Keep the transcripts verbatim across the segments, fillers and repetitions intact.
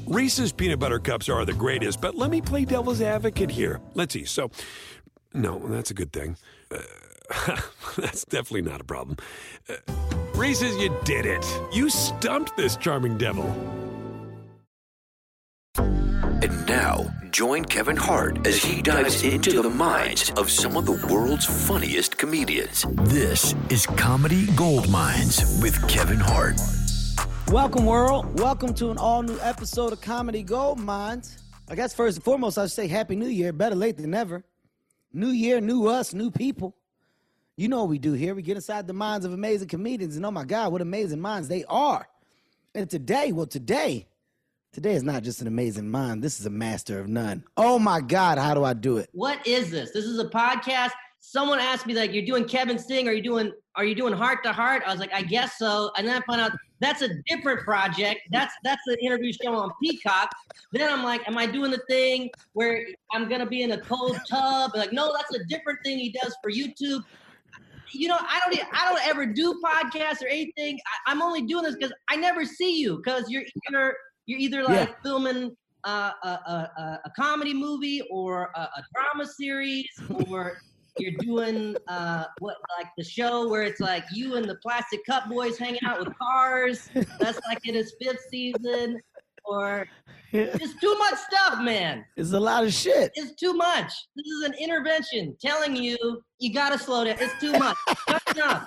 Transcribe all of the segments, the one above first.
Reese's peanut butter cups are the greatest, but let me play devil's advocate here. Let's see. So, no, that's a good thing. Uh, that's definitely not a problem. Uh, Reese's, you did it. You stumped this charming devil. And now, join Kevin Hart as he dives into the minds of some of the world's funniest comedians. This is Comedy Goldmines with Kevin Hart. Welcome, world. Welcome to an all-new episode of Comedy Goldmines. I guess first and foremost, I should say Happy New Year. Better late than never. New year, new us, new people. You know what we do here. We get inside the minds of amazing comedians, and oh my God, what amazing minds they are. And today, well, today, today is not just an amazing mind. This is a master of none. Oh my God, how do I do it? What is this? This is a podcast. Someone asked me, like, you're doing Kevin's thing. Are you doing, are you doing Heart to Heart? I was like, I guess so. And then I found out that's a different project. That's that's an interview show on Peacock. Then I'm like, am I doing the thing where I'm going to be in a cold tub? Like, no, that's a different thing he does for YouTube. You know, I don't I don't ever do podcasts or anything. I, I'm only doing this because I never see you because you're either, you're either like yeah. filming uh, a, a, a comedy movie or a, a drama series or you're doing uh, what like the show where it's like you and the Plastic Cup Boys hanging out with cars. That's like in his fifth season. Or yeah. It's too much stuff, man. It's a lot of shit. It's too much. This is an intervention telling you you gotta slow down. It's too much. That's enough.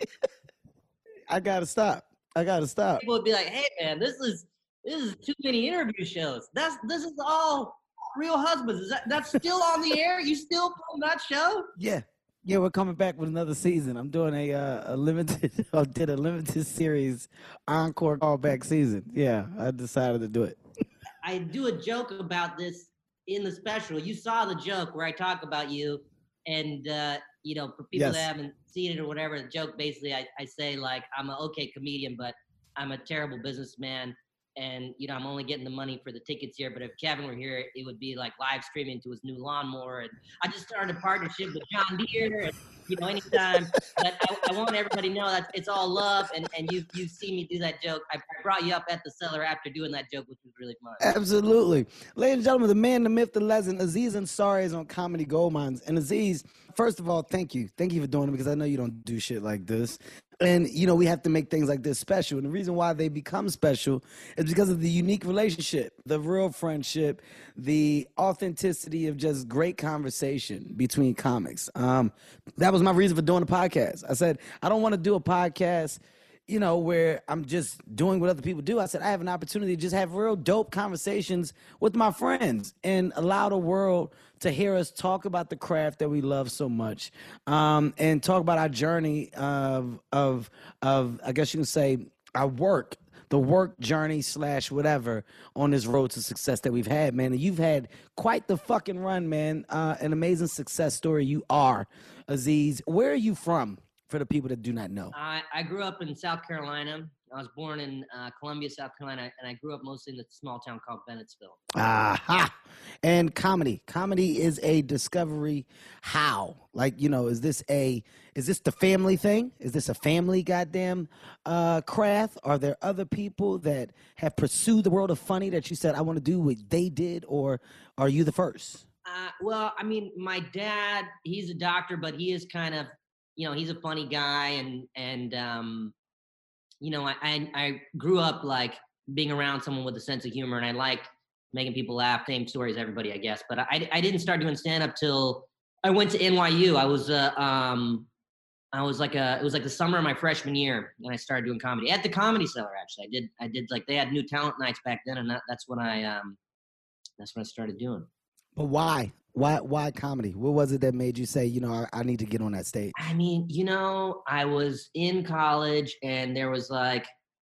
I gotta stop. I gotta stop. People would be like, "Hey, man, this is this is too many interview shows. That's this is all." Real Husbands, is that that's still on the air? You still on that show? Yeah, yeah, we're coming back with another season. I'm doing a uh, a limited, I did a limited series encore callback season. Yeah, I decided to do it. I do a joke about this in the special. You saw the joke where I talk about you, and uh, you know, for people yes. that haven't seen it or whatever, the joke basically, I, I say like I'm an okay comedian, but I'm a terrible businessman. And, you know, I'm only getting the money for the tickets here. But if Kevin were here, it would be like live streaming to his new lawnmower. And I just started a partnership with John Deere. And, you know, anytime. But I, I want everybody to know that it's all love. And, and you you see me do that joke. I brought you up at the cellar after doing that joke, which was really fun. Absolutely. Ladies and gentlemen, the man, the myth, the legend, Aziz Ansari is on Comedy Goldmines. And Aziz, first of all, thank you. Thank you for doing it because I know you don't do shit like this. And, you know, we have to make things like this special. And the reason why they become special is because of the unique relationship, the real friendship, the authenticity of just great conversation between comics. Um, that was my reason for doing the podcast. I said, I don't want to do a podcast, you know, where I'm just doing what other people do. I said, I have an opportunity to just have real dope conversations with my friends and allow the world to hear us talk about the craft that we love so much, um, and talk about our journey of, of, of, I guess you can say, our work, the work journey slash whatever on this road to success that we've had, man. And you've had quite the fucking run, man. Uh, an amazing success story you are, Aziz. Where are you from? For the people that do not know. I, I grew up in South Carolina. I was born in uh, Columbia, South Carolina, and I grew up mostly in a small town called Bennettsville. Aha. And comedy. Comedy is a discovery. How? Like, you know, is this a, is this the family thing? Is this a family goddamn uh, craft? Are there other people that have pursued the world of funny that you said, I want to do what they did, or are you the first? Uh, well, I mean, my dad, he's a doctor, but he is kind of, you know, he's a funny guy, and, and um, you know, I, I I grew up, like, being around someone with a sense of humor, and I like making people laugh, same stories, everybody, I guess. But I, I didn't start doing stand-up till I went to N Y U. I was, uh, um, I was like, a, it was like the summer of my freshman year, and I started doing comedy at the Comedy Cellar, actually. I did, I did, like, they had new talent nights back then, and that, that's when I, um, that's when I started doing. But why? Why why comedy? What was it that made you say, you know, I, I need to get on that stage? I mean, you know, I was in college and there was like,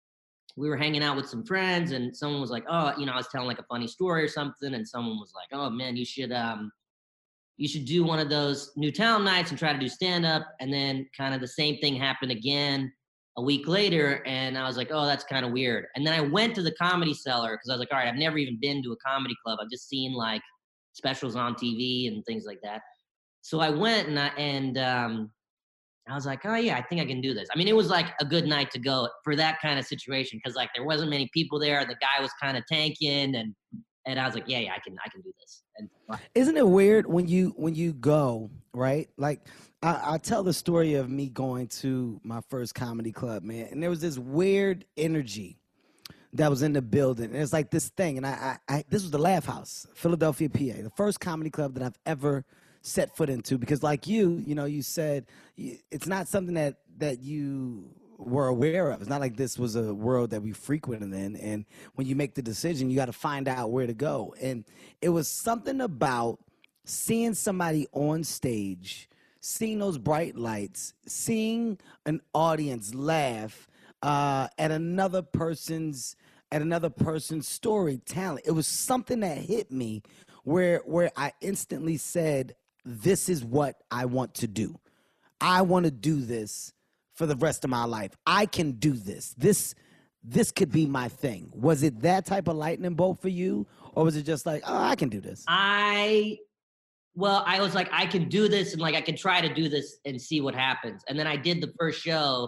we were hanging out with some friends and someone was like, oh, you know, I was telling like a funny story or something. And someone was like, oh man, you should, um, you should do one of those new talent nights and try to do stand up. And then kind of the same thing happened again a week later. And I was like, oh, that's kind of weird. And then I went to the Comedy Cellar because I was like, all right, I've never even been to a comedy club. I've just seen like specials on T V and things like that. So I went and I, and um, I was like, oh yeah, I think I can do this. I mean, it was like a good night to go for that kind of situation because like there wasn't many people there. The guy was kind of tanking, and and I was like, yeah, yeah, I can, I can do this. And isn't it weird when you when you go right? Like I, I tell the story of me going to my first comedy club, man, and there was this weird energy that was in the building. And it's like this thing, and I, I, I this was the Laugh House, Philadelphia, P A, the first comedy club that I've ever set foot into, because like you, you know, you said it's not something that, that you were aware of. It's not like this was a world that we frequented in. And when you make the decision, you got to find out where to go. And it was something about seeing somebody on stage, seeing those bright lights, seeing an audience laugh uh, at another person's at another person's story, talent. It was something that hit me where where I instantly said, this is what I want to do. I want to do this for the rest of my life. I can do this. This this could be my thing. Was it that type of lightning bolt for you? Or was it just like, oh, I can do this? I, well, I was like, I can do this. And like, I can try to do this and see what happens. And then I did the first show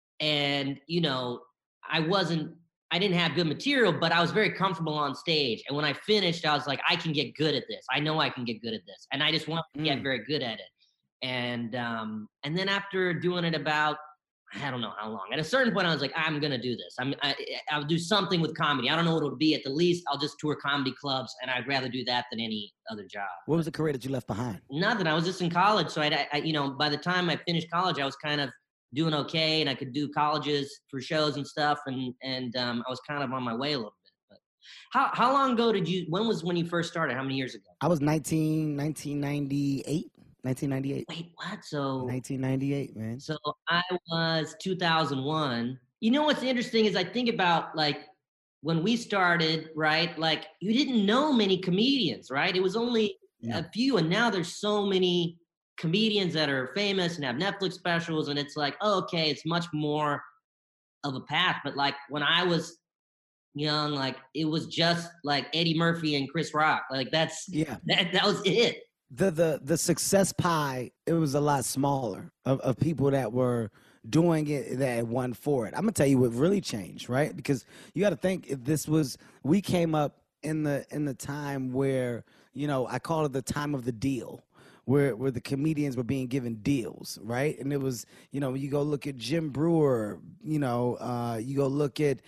and, you know, I wasn't, I didn't have good material, but I was very comfortable on stage. And when I finished, I was like, I can get good at this. I know I can get good at this. And I just want to get mm. very good at it. And um, and then after doing it about, I don't know how long, at a certain point, I was like, I'm going to do this. I'm, I, I'll do something with comedy. I don't know what it would be. At the least, I'll just tour comedy clubs. And I'd rather do that than any other job. What was the career that you left behind? Nothing. I was just in college. So, I, I you know, by the time I finished college, I was kind of doing okay, and I could do colleges for shows and stuff, and and um, I was kind of on my way a little bit. But how how long ago did you? When was when you first started? How many years ago? I was nineteen, nineteen ninety-eight. nineteen ninety-eight. Wait, what? So nineteen ninety-eight, man. So I was two thousand one. You know what's interesting is I think about like when we started, right? Like you didn't know many comedians, right? It was only yeah. a few, and now there's so many comedians that are famous and have Netflix specials, and it's like, oh, okay, it's much more of a path. But like when I was young, like it was just like Eddie Murphy and Chris Rock. Like that's yeah, that that was it. The the the success pie, it was a lot smaller of, of people that were doing it that won for it. I'm gonna tell you what really changed, right? Because you got to think if this was we came up in the in the time where, you know, I call it the time of the deal. Where, where the comedians were being given deals, right? And it was, you know, you go look at Jim Brewer, you know, uh, you go look at,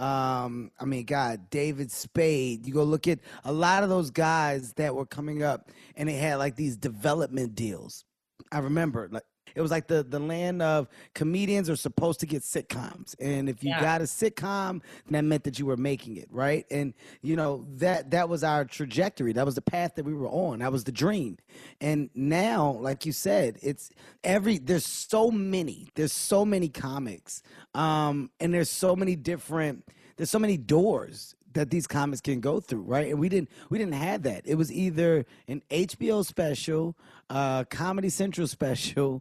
um, I mean, God, David Spade. You go look at a lot of those guys that were coming up, and they had like these development deals. I remember, like, it was like the, the land of comedians are supposed to get sitcoms. And if you yeah. got a sitcom, that meant that you were making it, right? And, you know, that that was our trajectory. That was the path that we were on. That was the dream. And now, like you said, it's every, there's so many, there's so many comics. Um, and there's so many different, there's so many doors that these comics can go through, right? And we didn't we didn't have that. It was either an H B O special, uh, Comedy Central special,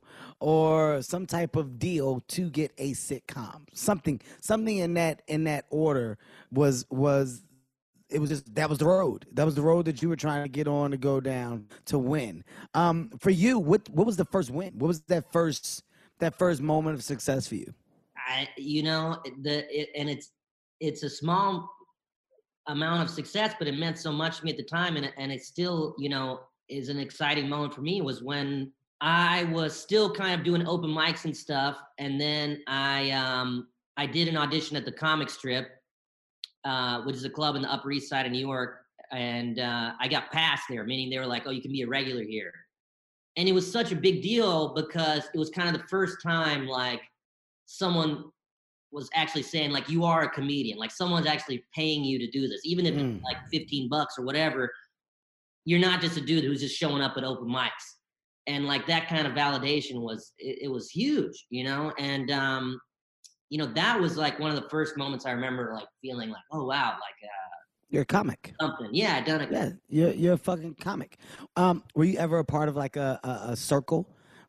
or some type of deal to get a sitcom. Something something in that in that order was was it was just that was the road. That was the road that you were trying to get on to go down to win. Um, for you, what what was the first win? What was that first that first moment of success for you? I you know the it, and it's it's a small amount of success, but it meant so much to me at the time, and and it still, you know, is an exciting moment for me. Was when I was still kind of doing open mics and stuff, and then I um I did an audition at the Comic Strip, uh, which is a club in the Upper East Side of New York, and uh, I got passed there, meaning they were like, "Oh, you can be a regular here," and it was such a big deal because it was kind of the first time like someone was actually saying like, you are a comedian, like someone's actually paying you to do this, even if mm. it's like fifteen bucks or whatever. You're not just a dude who's just showing up at open mics. And like that kind of validation was, it, it was huge, you know? And, um, you know, that was like one of the first moments I remember like feeling like, oh, wow, like, uh, you're a comic. Something. Yeah, I done it. Yeah, you're, you're a fucking comic. Um, were you ever a part of like a, a, a circle?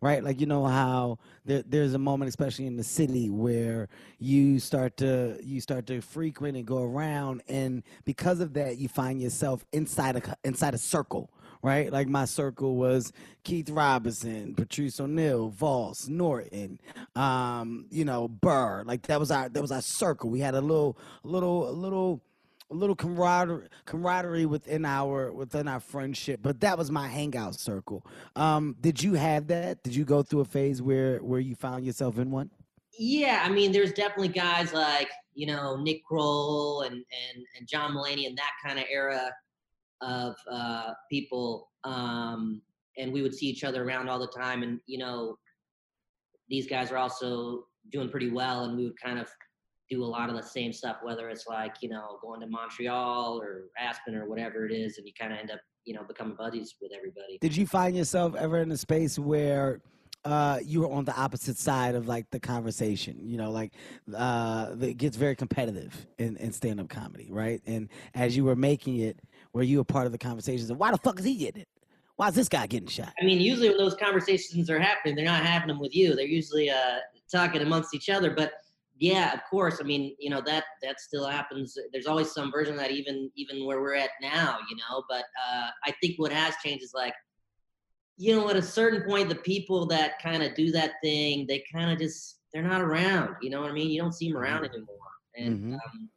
right? Like, you know how there, there's a moment, especially in the city, where you start to you start to frequent and go around, and because of that, you find yourself inside a inside a circle, right? Like my circle was Keith Robinson, Patrice O'Neal, Voss, Norton, um, you know, Burr. Like that was our that was our circle. We had a little, a little, a little. a little camaraderie, camaraderie within our within our friendship, but that was my hangout circle. Um, did you have that? Did you go through a phase where where you found yourself in one? Yeah, I mean, there's definitely guys like, you know, Nick Kroll and and and John Mulaney and that kind of era of uh, people, um, and we would see each other around all the time. And you know, these guys are also doing pretty well, and we would kind of do a lot of the same stuff, whether it's like, you know, going to Montreal or Aspen or whatever it is, and you kind of end up, you know, becoming buddies with everybody. Did you find yourself ever in a space where uh, you were on the opposite side of like the conversation? You know, like uh, it gets very competitive in, in stand-up comedy, right? And as you were making it, were you a part of the conversations of why the fuck is he getting it? Why is this guy getting shot? I mean, usually when those conversations are happening, they're not having them with you. They're usually uh, talking amongst each other, but yeah, of course. I mean, you know, that that still happens. There's always some version of that, even even where we're at now, you know. But uh, I think what has changed is like, you know, at a certain point, the people that kind of do that thing, they kind of just, they're not around. You know what I mean? You don't see them around anymore. And Mm-hmm. um,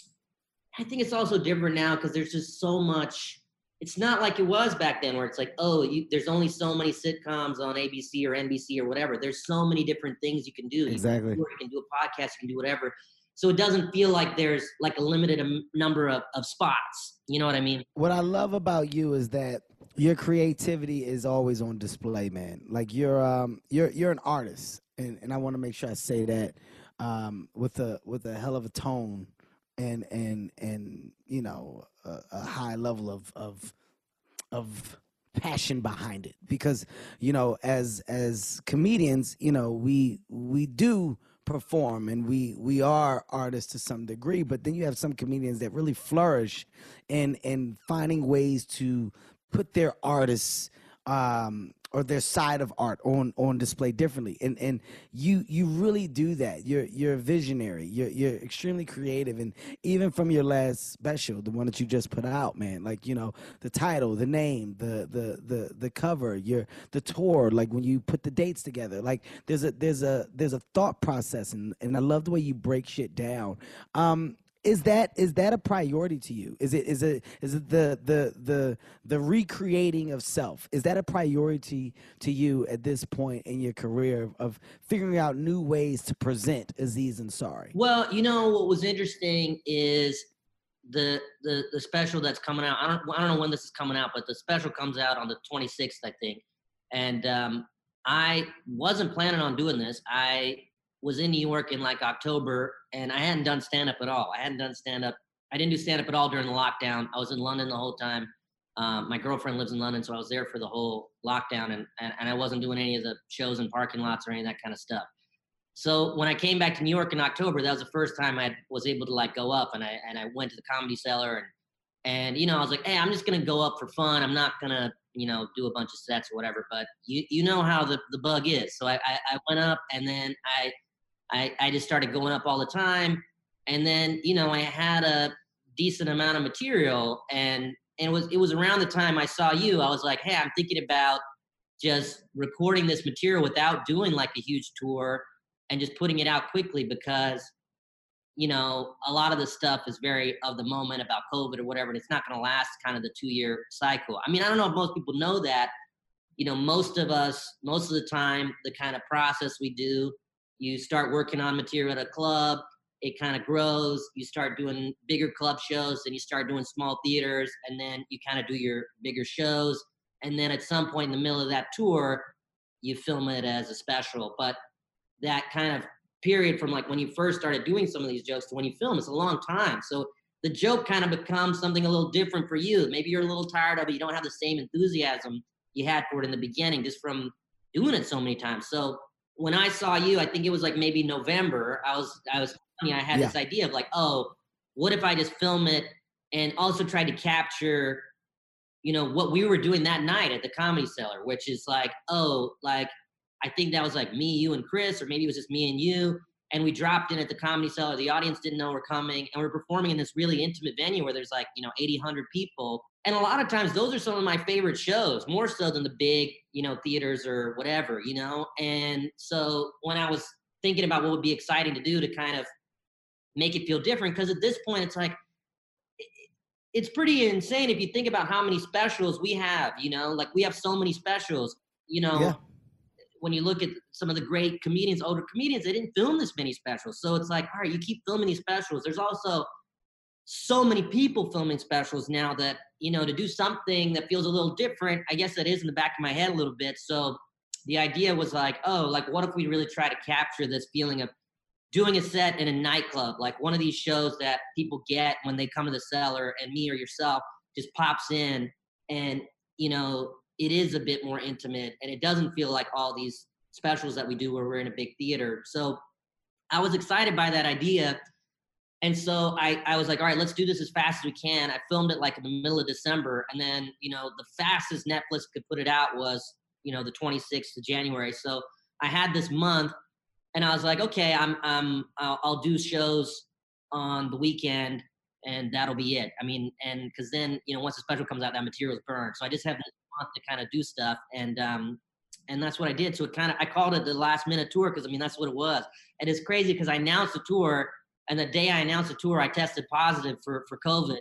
I think it's also different now because there's just so much. It's not like it was back then where it's like, oh, you, there's only so many sitcoms on A B C or N B C or whatever. There's so many different things you can do. Exactly. You can, you can do a podcast, you can do whatever. So it doesn't feel like there's like a limited um, number of, of spots. You know what I mean? What I love about you is that your creativity is always on display, man. Like you're um you're you're an artist, and, and I want to make sure I say that um with a with a hell of a tone and and and you know a, a high level of of of passion behind it, because you know as as comedians, you know we we do perform and we we are artists to some degree, but then you have some comedians that really flourish in in finding ways to put their artists um or their side of art on on display differently, and and you you really do that. You're you're a visionary. You're you're extremely creative, and even from your last special, the one that you just put out, man, like you know the title, the name, the the the the cover, your the tour, like when you put the dates together, like there's a there's a there's a thought process, and and I love the way you break shit down. Um, Is that is that a priority to you? Is it is it is it the the the the recreating of self? Is that a priority to you at this point in your career of, of figuring out new ways to present Aziz Ansari? Well, you know what was interesting is the the the special that's coming out. I don't I don't know when this is coming out, but the special comes out on the twenty-sixth, I think. And um, I wasn't planning on doing this. I was in New York in like October, and I hadn't done stand-up at all. I hadn't done stand-up. I didn't do stand-up at all during the lockdown. I was in London the whole time. Um, my girlfriend lives in London, so I was there for the whole lockdown, and, and, and I wasn't doing any of the shows in parking lots or any of that kind of stuff. So when I came back to New York in October, that was the first time I was able to like go up, and I and I went to the Comedy Cellar, and and you know I was like, hey, I'm just gonna go up for fun. I'm not gonna you know do a bunch of sets or whatever. But you you know how the, the bug is. So I, I I went up, and then I. I, I just started going up all the time. And then, you know, I had a decent amount of material, and, and it was, it was around the time I saw you, I was like, hey, I'm thinking about just recording this material without doing like a huge tour and just putting it out quickly, because, you know, a lot of the stuff is very of the moment about COVID or whatever, and it's not going to last kind of the two year cycle. I mean, I don't know if most people know that, you know, most of us, most of the time, the kind of process we do, you start working on material at a club, it kind of grows, you start doing bigger club shows, and you start doing small theaters, and then you kind of do your bigger shows. And then at some point in the middle of that tour, you film it as a special. But that kind of period from like when you first started doing some of these jokes to when you film is a long time. So the joke kind of becomes something a little different for you. Maybe you're a little tired of it. You don't have the same enthusiasm you had for it in the beginning just from doing it so many times. So when I saw you, I think it was like maybe November, I was, I was, I had yeah. this idea of like, oh, what if I just film it and also try to capture, you know, what we were doing that night at the Comedy Cellar, which is like, oh, like, I think that was like me, you, and Chris, or maybe it was just me and you. And we dropped in at the Comedy Cellar. The audience didn't know we're coming. And we're performing in this really intimate venue where there's like, you know, eighty, one hundred people. And a lot of times those are some of my favorite shows, more so than the big, you know, theaters or whatever, you know? And so when I was thinking about what would be exciting to do to kind of make it feel different, because at this point it's like, it's pretty insane if you think about how many specials we have, you know, like we have so many specials, you know, yeah. When you look at some of the great comedians, older comedians, they didn't film this many specials. So it's like, all right, you keep filming these specials. There's also so many people filming specials now that, you know, to do something that feels a little different, I guess that is in the back of my head a little bit. So the idea was like, oh, like what if we really try to capture this feeling of doing a set in a nightclub, like one of these shows that people get when they come to the Cellar, and me or yourself just pops in, and, you know, it is a bit more intimate, and it doesn't feel like all these specials that we do where we're in a big theater. So I was excited by that idea. And so I, I was like, all right, let's do this as fast as we can. I filmed it like in the middle of December. And then, you know, the fastest Netflix could put it out was, you know, the twenty-sixth of January. So I had this month, and I was like, okay, I'm, I'm, I'll, I'll do shows on the weekend, and that'll be it. I mean, and cause then, you know, once the special comes out, that material's burned. So I just have this month to kind of do stuff. And, um, and that's what I did. So it kind of, I called it the last minute tour, cause I mean, that's what it was. And it's crazy cause I announced the tour, and the day I announced the tour, I tested positive for, for COVID.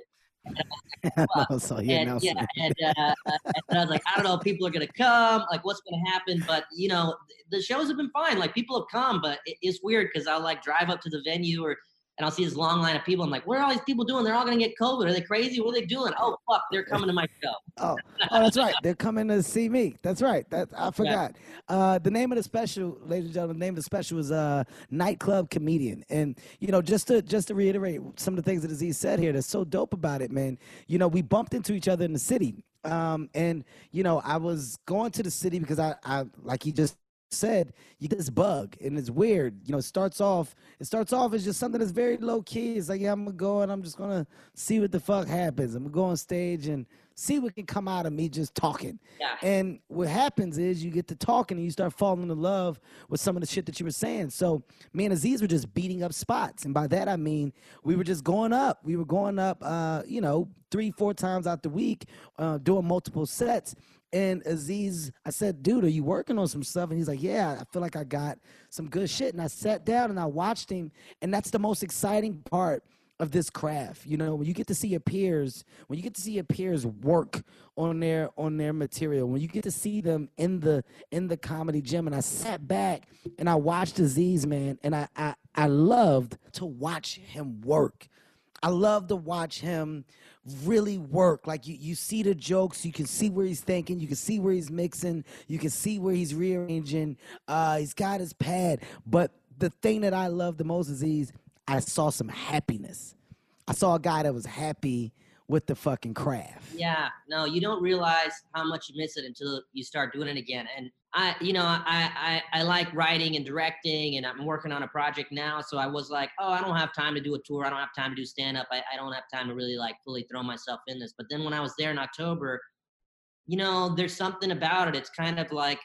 And, I saw you and, yeah, and, uh, and I was like, I don't know if people are going to come, like what's going to happen. But, you know, the shows have been fine. Like people have come, but it, it's weird because I'll like drive up to the venue, or and I'll see this long line of people. I'm like, what are all these people doing? They're all going to get COVID. Are they crazy? What are they doing? Oh, fuck, they're coming to my show. Oh, oh, that's right. They're coming to see me. That's right. That I forgot. Yeah. Uh, the name of the special, ladies and gentlemen, the name of the special is uh, Nightclub Comedian. And, you know, just to just to reiterate some of the things that Aziz said here that's so dope about it, man. You know, we bumped into each other in the city. Um, and, you know, I was going to the city because I, I like he just said, you get this bug, and it's weird. You know, it starts off, it starts off as just something that's very low key. It's like, yeah, I'm gonna go and I'm just gonna see what the fuck happens. I'm gonna go on stage and see what can come out of me just talking. Yeah. And what happens is you get to talking and you start falling in love with some of the shit that you were saying. So me and Aziz were just beating up spots. And by that, I mean, we were just going up. We were going up, uh, you know, three, four times out the week, uh, doing multiple sets. And Aziz, I said, dude, are you working on some stuff? And he's like, yeah, I feel like I got some good shit. And I sat down and I watched him. And that's the most exciting part of this craft. You know, when you get to see your peers, when you get to see your peers work on their on their material, when you get to see them in the in the comedy gym. And I sat back and I watched Aziz, man, and I I, I loved to watch him work. I love to watch him really work. Like you, you see the jokes, you can see where he's thinking, you can see where he's mixing, you can see where he's rearranging. Uh, he's got his pad. But the thing that I love the most is he's, I saw some happiness. I saw a guy that was happy with the fucking craft. Yeah, no, you don't realize how much you miss it until you start doing it again. And I, you know, I, I, I like writing and directing, and I'm working on a project now. So I was like, oh, I don't have time to do a tour. I don't have time to do stand up. I, I don't have time to really like fully throw myself in this. But then when I was there in October, you know, there's something about it. It's kind of like,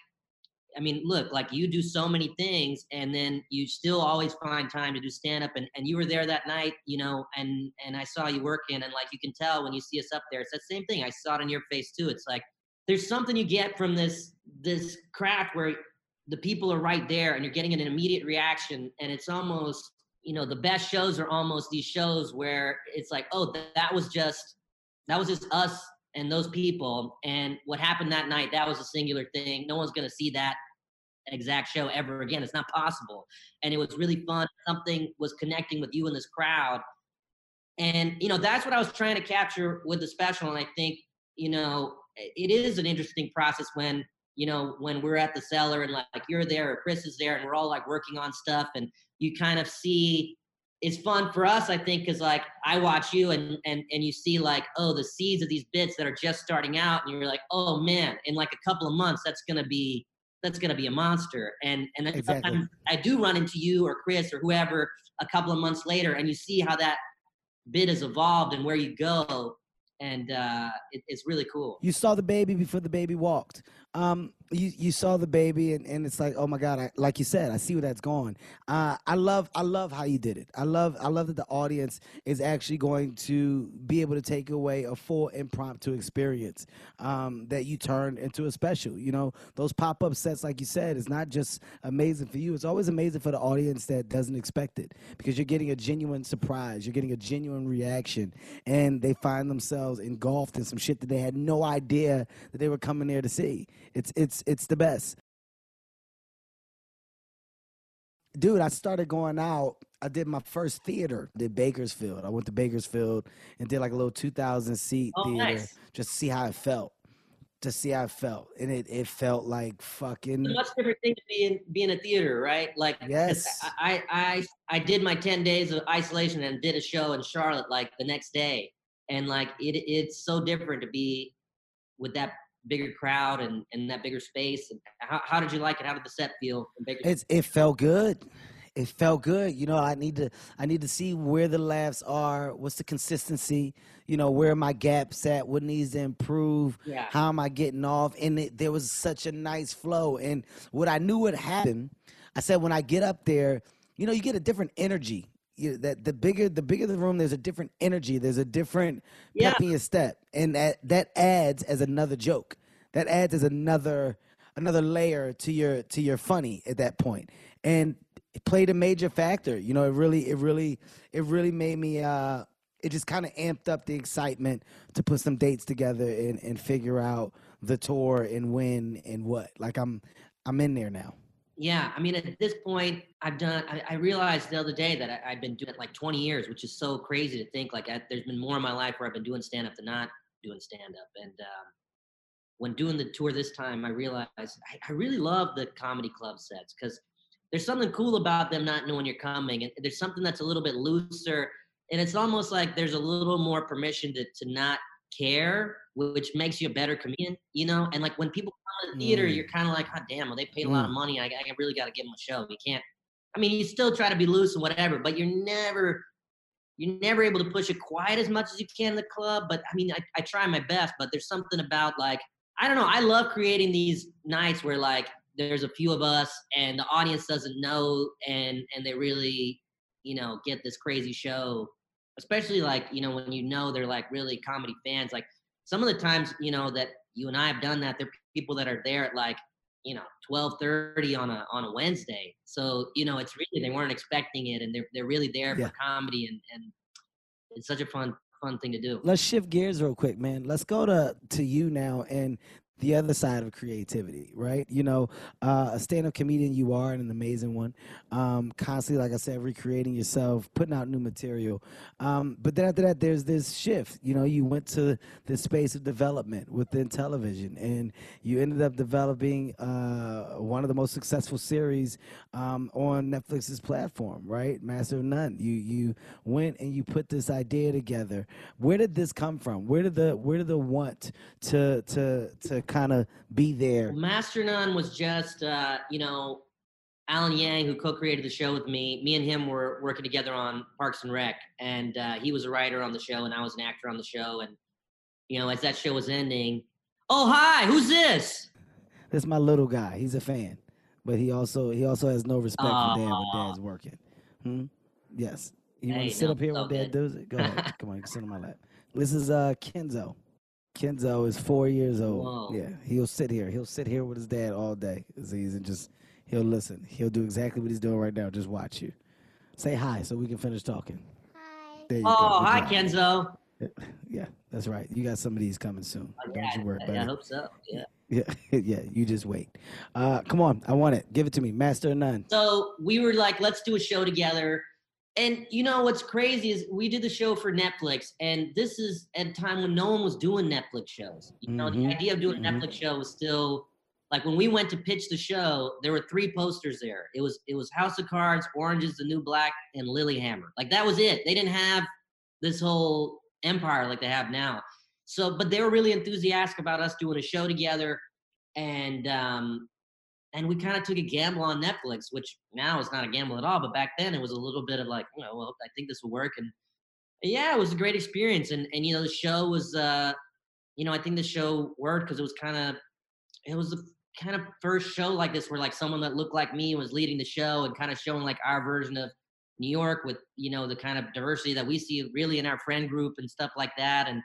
I mean, look, like you do so many things, and then you still always find time to do stand up. And, and you were there that night, you know, and, and I saw you working, and like, you can tell when you see us up there, it's that same thing. I saw it in your face too. It's like, there's something you get from this, this craft where the people are right there and you're getting an immediate reaction. And it's almost, you know, the best shows are almost these shows where it's like, oh, th- that was just, that was just us and those people. And what happened that night, that was a singular thing. No one's going to see that exact show ever again. It's not possible. And it was really fun. Something was connecting with you in this crowd. And, you know, that's what I was trying to capture with the special. And I think, you know, it is an interesting process when, you know, when we're at the Cellar and like, like you're there or Chris is there and we're all like working on stuff, and you kind of see, it's fun for us, I think, because like I watch you and, and, and you see like, oh, the seeds of these bits that are just starting out, and you're like, oh man, in like a couple of months, that's going to be, that's going to be a monster. And, and then exactly. Sometimes I do run into you or Chris or whoever a couple of months later, and you see how that bit has evolved and where you go. And uh, it, it's really cool. You saw the baby before the baby walked. Um, you you saw the baby and, and it's like, oh my God, I, like you said, I see where that's going. Uh, I love I love how you did it. I love I love that the audience is actually going to be able to take away a full impromptu experience um, that you turned into a special. You know, those pop up sets, like you said, is not just amazing for you. It's always amazing for the audience that doesn't expect it, because you're getting a genuine surprise, you're getting a genuine reaction, and they find themselves engulfed in some shit that they had no idea that they were coming there to see. It's it's it's the best. Dude, I started going out. I did my first theater, did Bakersfield. I went to Bakersfield and did like a little two thousand seat Oh, theater nice. just to see how it felt. To see how it felt. And it, it felt like fucking. It's a much different thing to be in be in a theater, right? Like, 'cause Yes. I, I I I did my ten days of isolation and did a show in Charlotte like the next day, and like it it's so different to be with that bigger crowd and and that bigger space. And how how did you like it? How did the set feel in Bakersfield? It's it felt good. It felt good. You know, I need to I need to see where the laughs are, what's the consistency, you know, where are my gaps at, what needs to improve, Yeah. how am I getting off? And it, there was such a nice flow. And what I knew would happen, I said when I get up there, you know, you get a different energy. You, that the bigger the bigger the room, there's a different energy. There's a different Yeah. pep in your step. And that that adds as another joke. That adds as another another layer to your to your funny at that point. And it played a major factor. You know, it really, it really, it really made me, uh, it just kind of amped up the excitement to put some dates together and, and figure out the tour and when and what. Like I'm, I'm in there now. Yeah, I mean, at this point, I've done. I, I realized the other day that I, I've been doing it like twenty years, which is so crazy to think. Like, I, there's been more in my life where I've been doing stand up than not doing stand up. And um, when doing the tour this time, I realized I, I really love the comedy club sets because there's something cool about them not knowing you're coming, and there's something that's a little bit looser, and it's almost like there's a little more permission to to not care, which makes you a better comedian, you know. And like when people come to the theater, Mm. you're kind of like, oh damn, well they paid a lot of Mm. money. I, I really got to give them a show. You can't. I mean, you still try to be loose and whatever, but you're never you're never able to push it quite as much as you can in the club. But I mean, I, I try my best, but there's something about like I don't know. I love creating these nights where like there's a few of us and the audience doesn't know and and they really, you know, get this crazy show. Especially like, you know, when you know they're like really comedy fans. Like some of the times, you know, that you and I have done that, there are people that are there at like, you know, twelve thirty on a on a Wednesday. So, you know, it's really they weren't expecting it and they're they're really there Yeah. for comedy and and it's such a fun fun thing to do. Let's shift gears real quick, man. Let's go to to you now and the other side of creativity, right? You know, uh, a stand-up comedian you are, and an amazing one. Um, constantly, like I said, recreating yourself, putting out new material. Um, but then after that, there's this shift. You know, you went to this space of development within television, and you ended up developing uh, one of the most successful series um, on Netflix's platform, right? Master of None. You you went and you put this idea together. Where did this come from? Where did the where did the want to to to kind of be there? Master None was just, uh, you know, Alan Yang, who co-created the show with me. Me and him were working together on Parks and Rec, and uh, he was a writer on the show, and I was an actor on the show. And you know, as that show was ending, oh hi, who's this? This is my little guy. He's a fan, but he also he also has no respect for Dad when Aw. Dad's working. Hmm? Yes. You want Hey, to sit no, up here it's while all Dad good. does it? Go ahead. Come on, you can sit on my lap. This is uh Kenzo. Kenzo is four years old. Whoa. Yeah, he'll sit here. He'll sit here with his dad all day. He's and just he'll listen. He'll do exactly what he's doing right now. Just watch you. Say hi so we can finish talking. Hi. There you Oh, go. Good hi, job. Kenzo. Yeah, that's right. You got some of these coming soon. Oh, Don't yeah, you worry I, about I it. hope so. Yeah. Yeah, yeah. You just wait. Uh, come on, I want it. Give it to me, Master of None. So we were like, let's do a show together. And you know what's crazy is we did the show for Netflix, and this is at a time when no one was doing Netflix shows. You know, Mhm, the idea of doing a mhm. Netflix show was still like when we went to pitch the show, there were three posters there. It was it was House of Cards, Orange is the New Black, and Lilyhammer. Like that was it. They didn't have this whole empire like they have now. So, but they were really enthusiastic about us doing a show together, and um, and we kind of took a gamble on Netflix, which now is not a gamble at all. But back then, it was a little bit of like, you know, well, I think this will work, and yeah, it was a great experience. And and you know, the show was, uh, you know, I think the show worked because it was kind of, it was a kind of first show like this where like someone that looked like me was leading the show and kind of showing like our version of New York with, you know, the kind of diversity that we see really in our friend group and stuff like that. And,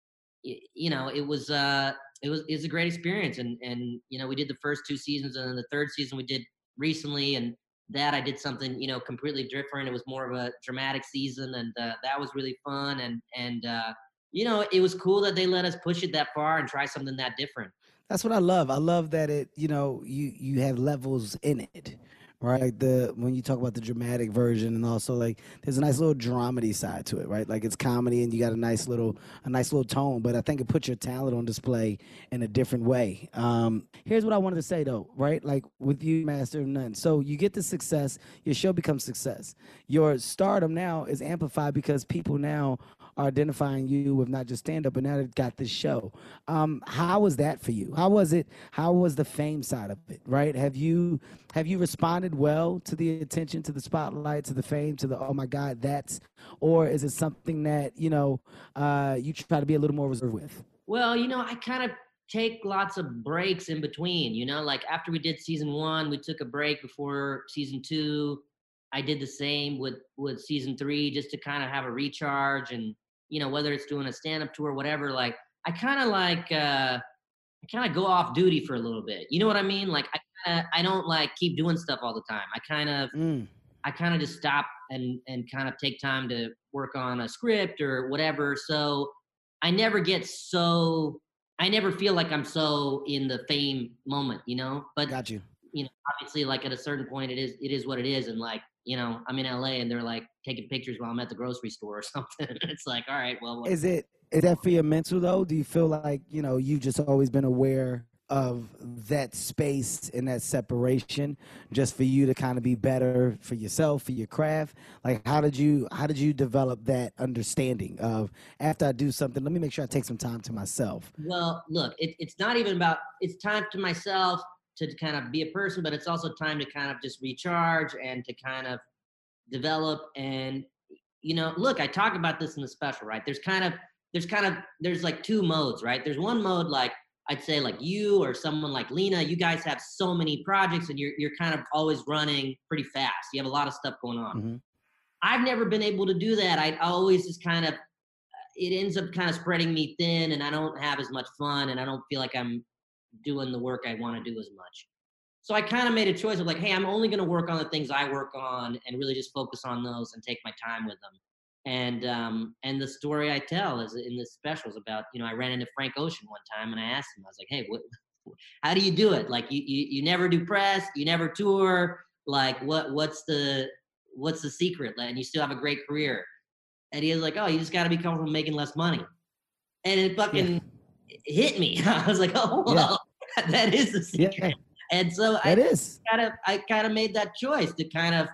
you know, it was, uh, it was, it was a great experience. And, and, you know, we did the first two seasons, and then the third season we did recently, and that I did something, you know, completely different. It was more of a dramatic season, and uh, that was really fun. And, and, uh, you know, it was cool that they let us push it that far and try something that different. That's what I love. I love that it, you know, you you have levels in it, right? Like the when you talk about the dramatic version, and also like there's a nice little dramedy side to it, right? Like it's comedy and you got a nice little a nice little tone, but I think it puts your talent on display in a different way. Um, here's what I wanted to say though, right? Like with you, Master of None. So you get the success, your show becomes success. Your stardom now is amplified because people now are identifying you with not just stand-up, but now they've got this show. Um, how was that for you? How was it? How was the fame side of it, right? Have you have you responded well to the attention, to the spotlight, to the fame, to the, oh my God, that's, or is it something that, you know, uh, you try to be a little more reserved with? Well, you know, I kind of take lots of breaks in between, you know, like after we did season one, we took a break before season two. I did the same with, with season three, just to kind of have a recharge. And, you know, whether it's doing a stand-up tour or whatever, like I kind of like, uh, I kind of go off duty for a little bit. You know what I mean? Like I kinda, I don't like keep doing stuff all the time. I kind of, mm. I kind of just stop and, and kind of take time to work on a script or whatever. So I never get so, I never feel like I'm so in the fame moment, you know, but got you. You know, obviously like at a certain point it is, it is what it is. And like, you know, I'm in L A and they're like taking pictures while I'm at the grocery store or something. It's like, all right, well. What? Is it, is that for your mental though? Do you feel like, you know, you've just always been aware of that space and that separation just for you to kind of be better for yourself, for your craft? Like, how did you, how did you develop that understanding of after I do something, let me make sure I take some time to myself? Well, look, it, it's not even about, it's time to myself to kind of be a person, but it's also time to kind of just recharge and to kind of develop. And, you know, look, I talk about this in the special, right? There's kind of, there's kind of, there's like two modes, right? There's one mode, like I'd say like you or someone like Lena, you guys have so many projects and you're, you're kind of always running pretty fast. You have a lot of stuff going on. Mm-hmm. I've never been able to do that. I always just kind of, it ends up kind of spreading me thin, and I don't have as much fun, and I don't feel like I'm doing the work I want to do as much. So I kind of made a choice of like, hey, I'm only going to work on the things I work on and really just focus on those and take my time with them. And um, and the story I tell is in this special is about, you know, I ran into Frank Ocean one time and I asked him, I was like, hey, what, how do you do it? Like you, you you never do press, you never tour. Like what what's the what's the secret? And you still have a great career. And he was like, oh, you just got to be comfortable making less money. And it fucking yeah. hit me. I was like, oh, well, yeah. that is the secret. Yeah. And so that I is. kind of I kind of made that choice to kind of,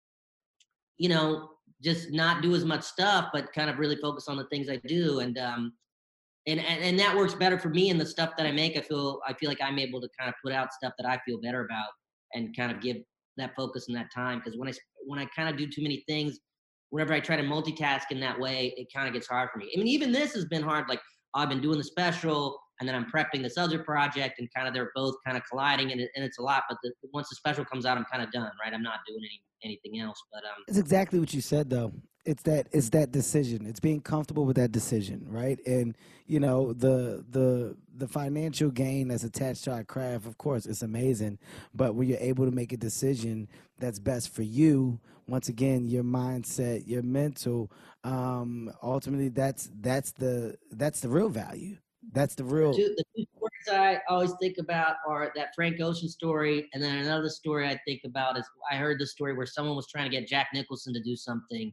you know, just not do as much stuff, but kind of really focus on the things I do. And um, and, and and that works better for me. And the stuff that I make, I feel I feel like I'm able to kind of put out stuff that I feel better about and kind of give that focus and that time. Because when I when I kind of do too many things, whenever I try to multitask in that way, it kind of gets hard for me. I mean, even this has been hard. Like I've been doing the special, and then I'm prepping this other project, and kind of they're both kind of colliding, and, it, and it's a lot. But the, once the special comes out, I'm kind of done, right? I'm not doing any anything else. But um, it's exactly what you said, though. It's that it's that decision. It's being comfortable with that decision, right? And you know the the the financial gain that's attached to our craft, of course, it's amazing. But when you're able to make a decision that's best for you, once again, your mindset, your mental, um, ultimately, that's that's the that's the real value. That's the real. The two, the two stories I always think about are that Frank Ocean story, and then another story I think about is I heard the story where someone was trying to get Jack Nicholson to do something,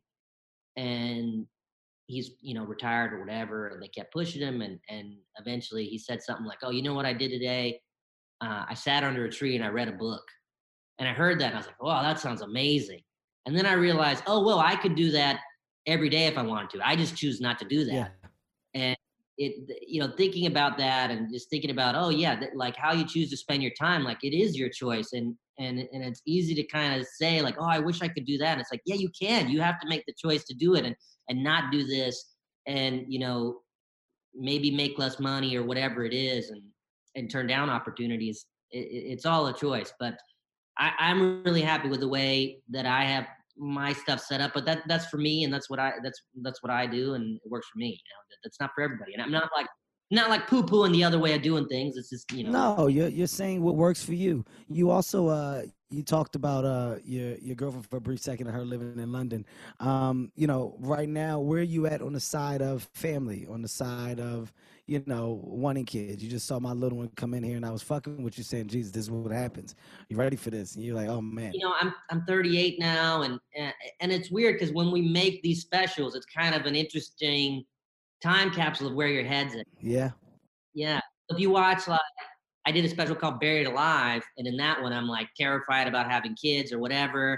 and he's, you know, retired or whatever, and they kept pushing him, and and eventually he said something like, "Oh, you know what I did today? Uh, I sat under a tree and I read a book." And I heard that and I was like, "Wow, that sounds amazing." And then I realized, oh well, I could do that every day if I wanted to. I just choose not to do that. Yeah. And it, you know, thinking about that and just thinking about, oh yeah, that, like how you choose to spend your time, like it is your choice. And, and, and it's easy to kind of say like, oh, I wish I could do that. And it's like, yeah, you can, you have to make the choice to do it and, and not do this. And, you know, maybe make less money or whatever it is and, and turn down opportunities. it, it's all a choice. But I, I'm really happy with the way that I have my stuff set up. But that that's for me, and that's what I that's that's what I do, and it works for me. You know, that, that's not for everybody, and I'm not like not like poo pooing the other way of doing things. It's just you know. No, you're you're saying what works for you. You also uh you talked about uh your your girlfriend for a brief second and her living in London. Um, you know, right now, where are you at on the side of family, on the side of, you know, wanting kids? You just saw my little one come in here and I was fucking with you saying, Jesus, this is what happens. You ready for this? And you're like, oh man. You know, I'm I'm thirty-eight now, and and, and it's weird because when we make these specials, it's kind of an interesting time capsule of where your head's at. Yeah. Yeah. If you watch, like, I did a special called Buried Alive, and in that one, I'm like terrified about having kids or whatever.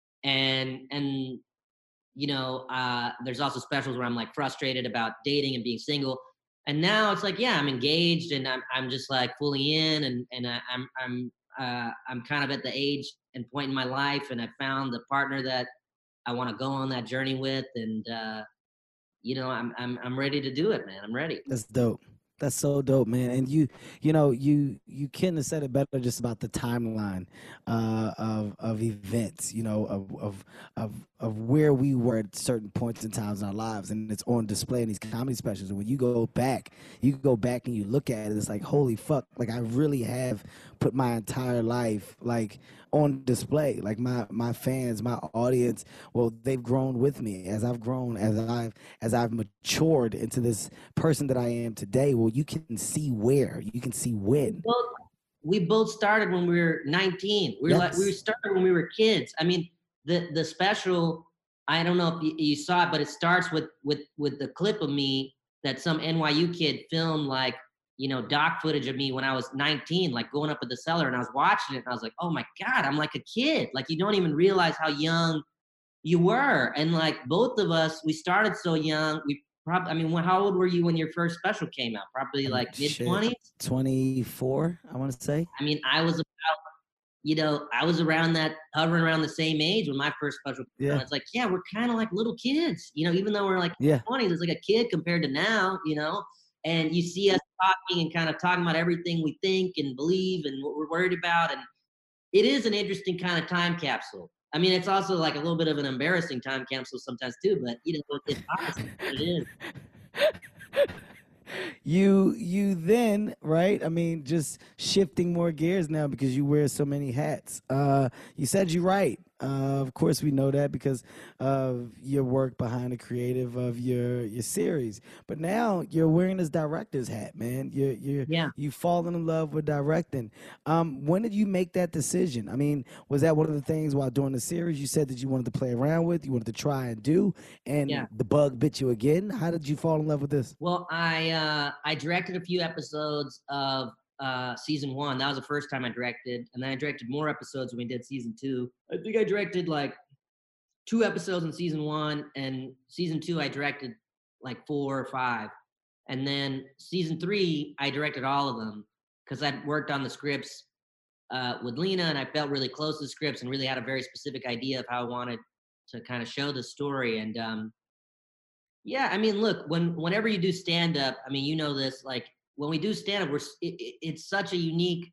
And, and, you know, uh, there's also specials where I'm like frustrated about dating and being single. And now it's like, yeah, I'm engaged and I'm, I'm just like fully in, and, and I, I'm, I'm, uh, I'm kind of at the age and point in my life, and I found the partner that I want to go on that journey with. And, uh, you know, I'm, I'm, I'm ready to do it, man. I'm ready. That's dope. That's so dope, man. And you, you know, you you couldn't have said it better just about the timeline uh, of of events, you know, of of of of where we were at certain points in times in our lives, and it's on display in these comedy specials. And when you go back, you go back and you look at it, it's like, holy fuck! Like I really have put my entire life like on display. Like my my fans, my audience, well, they've grown with me as I've grown, as I've as I've matured into this person that I am today. Well, you can see where, you can see when. Well, we both started when we were nineteen. We were Yes. like we started when we were kids. I mean, the the special, I don't know if you, you saw it, but it starts with with with the clip of me that some N Y U kid filmed, like, you know, doc footage of me when I was nineteen, like going up at the cellar, and I was watching it and I was like, oh my God, I'm like a kid. Like you don't even realize how young you were. And like both of us, we started so young. We probably, I mean, when, how old were you when your first special came out? Probably like mid twenties? twenty-four, I want to say. I mean, I was about, you know, I was around that, hovering around the same age when my first special came out. Yeah. It's like, yeah, we're kind of like little kids, you know, even though we're like Yeah. twenties, it's like a kid compared to now, you know, and you see us talking and kind of talking about everything we think and believe and what we're worried about. And it is an interesting kind of time capsule. I mean, it's also like a little bit of an embarrassing time capsule sometimes too, but you know, it's honest, it is. You you then, right? I mean, just shifting more gears now because you wear so many hats. Uh, you said you write. Uh, of course, we know that because of your work behind the creative of your your series. But now you're wearing this director's hat, man. You you Yeah. you fallen in love with directing. Um, when did you make that decision? I mean, was that one of the things while doing the series you said that you wanted to play around with, you wanted to try and do, and Yeah. the bug bit you again? How did you fall in love with this? Well, I uh, I directed a few episodes of uh, season one. That was the first time I directed, and then I directed more episodes when we did season two. I think I directed like two episodes in season one, and season two I directed like four or five, and then season three I directed all of them because I'd worked on the scripts uh, with Lena, and I felt really close to the scripts and really had a very specific idea of how I wanted to kind of show the story. And um, yeah, I mean, look, when whenever you do stand up, I mean, you know this, like when we do stand up, we're s- it, it- it's such a unique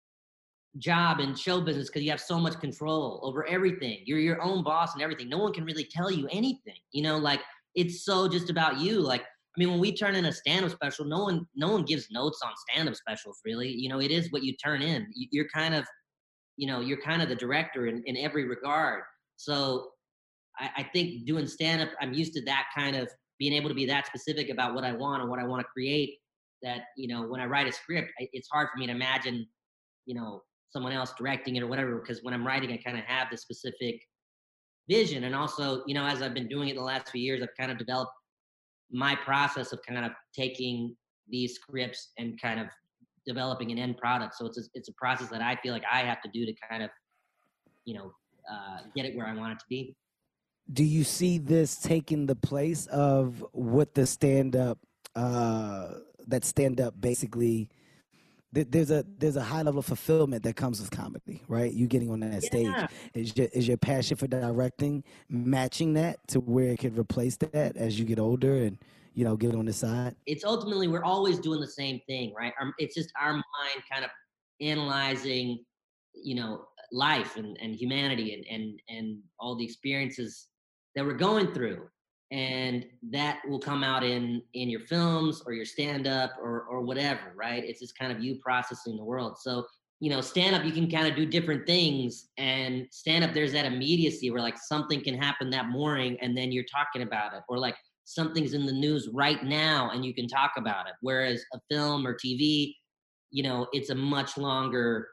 job in show business because you have so much control over everything. You're your own boss and everything. No one can really tell you anything. You know, like it's so just about you. Like, I mean, when we turn in a stand-up special, no one no one gives notes on stand-up specials, really. You know, it is what you turn in. You- You're kind of, you know, you're kind of the director in, in every regard. So I, I think doing stand-up, I'm used to that kind of being able to be that specific about what I want and what I want to create, that, you know, when I write a script, I, it's hard for me to imagine, you know, someone else directing it or whatever, because when I'm writing, I kind of have the specific vision. And also, you know, as I've been doing it the last few years, I've kind of developed my process of kind of taking these scripts and kind of developing an end product. So it's a, it's a process that I feel like I have to do to kind of, you know, uh, get it where I want it to be. Do you see this taking the place of what the stand up uh that stand up basically th- there's a there's a high level of fulfillment that comes with comedy, right? You getting on that stage. Yeah. Is your is your passion for directing matching that to where it could replace that as you get older and, you know, get on the side? It's ultimately, we're always doing the same thing, right? Our, it's just our mind kind of analyzing, you know, life and, and humanity and, and, and all the experiences that we're going through. And that will come out in, in your films or your stand-up or, or whatever, right? It's just kind of you processing the world. So, you know, stand-up, you can kind of do different things. And stand-up, there's that immediacy where like something can happen that morning and then you're talking about it. Or like something's in the news right now and you can talk about it. Whereas a film or T V, you know, it's a much longer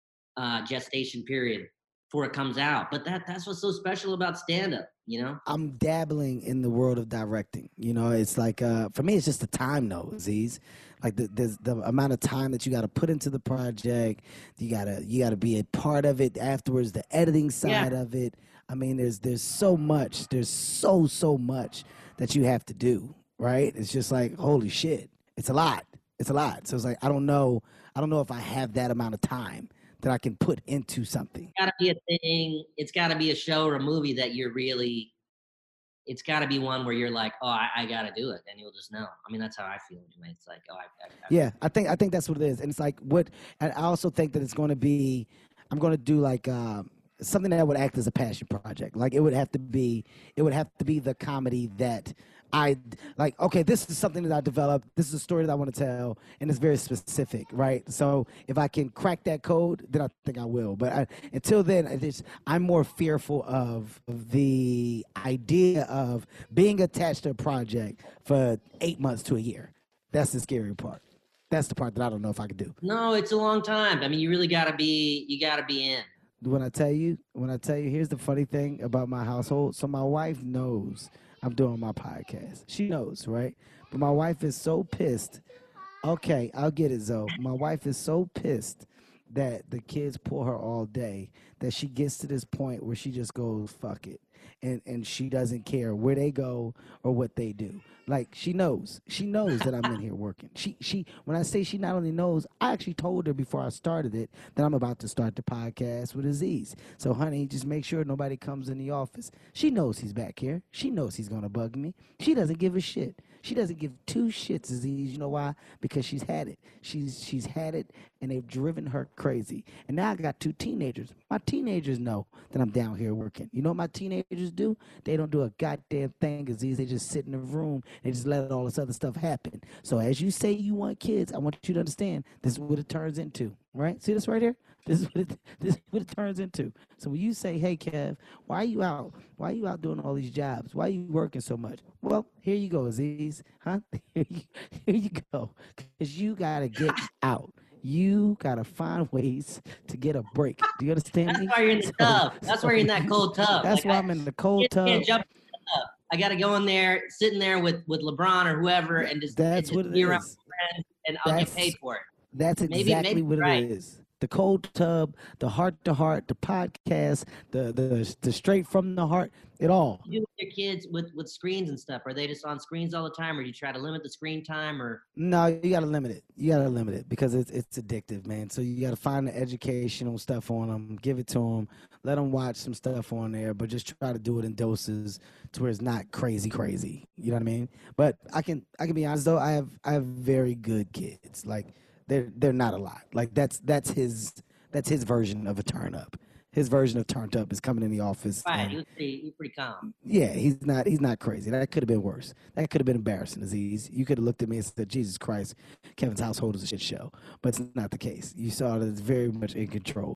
uh, gestation period before it comes out. But that that's what's so special about stand-up, you know? I'm dabbling in the world of directing. You know, it's like, uh, for me, it's just the time, though, Aziz. Like the, the the amount of time that you got to put into the project. You gotta you gotta be a part of it afterwards. The editing side Yeah. of it. I mean, there's there's so much. There's so so much that you have to do. Right? It's just like, holy shit. It's a lot. It's a lot. So it's like, I don't know. I don't know if I have that amount of time that I can put into something. It's gotta be a thing. It's gotta be a show or a movie that you're really, it's gotta be one where you're like, oh, I, I gotta do it. And you'll just know. I mean, that's how I feel anyway. It's like, oh, I, I, I Yeah, I think I think that's what it is. And it's like what, and I also think that it's going to be, I'm going to do like um, something that would act as a passion project. Like it would have to be, it would have to be the comedy that I like. Okay, this is something that I developed. This is a story that I want to tell, and it's very specific, right? So if I can crack that code, then I think I will. But I, until then, I just, I'm more fearful of, of the idea of being attached to a project for eight months to a year. That's the scary part. That's the part that I don't know if I could do. No, it's a long time. I mean, you really gotta be, you gotta be in. When I tell you, when I tell you, here's the funny thing about my household. So my wife knows I'm doing my podcast. She knows, right? But my wife is so pissed. Okay, I'll get it, Zoe. My wife is so pissed that the kids pull her all day that she gets to this point where she just goes, fuck it. And and she doesn't care where they go or what they do. Like she knows. She knows that I'm in here working. She she when I say she not only knows, I actually told her before I started it that I'm about to start the podcast with Aziz. So honey, just make sure nobody comes in the office. She knows he's back here. She knows he's gonna bug me. She doesn't give a shit. She doesn't give two shits, Aziz. You know why? Because she's had it. She's she's had it, and they've driven her crazy. And now I got two teenagers. My teenagers know that I'm down here working. You know what my teenagers do? They don't do a goddamn thing, Aziz. They just sit in the room and just let all this other stuff happen. So as you say you want kids, I want you to understand this is what it turns into. Right? See this right here? This is what it, this is what it turns into. So when you say, hey, Kev, why are you out? Why are you out doing all these jobs? Why are you working so much? Well, here you go, Aziz. Huh? Here you, here you go. Because you got to get out. You got to find ways to get a break. Do you understand That's me? why you're in the So- tub. That's why you're in that cold tub. That's Like, why I- I'm in the cold kids tub. can't jump in the tub. I got to go in there, sitting there with, with LeBron or whoever, and just, That's and what just it be around is. friends, and I'll That's- get paid for it. That's Maybe- exactly maybe what it right. is. The cold tub, the heart to heart, the podcast, the the the straight from the heart, it all. You do with your kids with, with screens and stuff? Are they just on screens all the time, or do you try to limit the screen time? Or No, you gotta limit it. You gotta limit it because it's it's addictive, man. So you gotta find the educational stuff on them, give it to them, let them watch some stuff on there, but just try to do it in doses to where it's not crazy, crazy. You know what I mean? But I can I can be honest though, I have I have very good kids. Like they're they're not a lot. Like that's that's his that's his version of a turn up. His version of turned up is coming in the office. fine, and- he was pretty, he was pretty calm. yeah, he's not he's not crazy. That could have been worse. That could have been embarrassing, Aziz. You could have looked at me and said, Jesus Christ, Kevin's household is a shit show. But it's not the case. You saw that it's very much in control.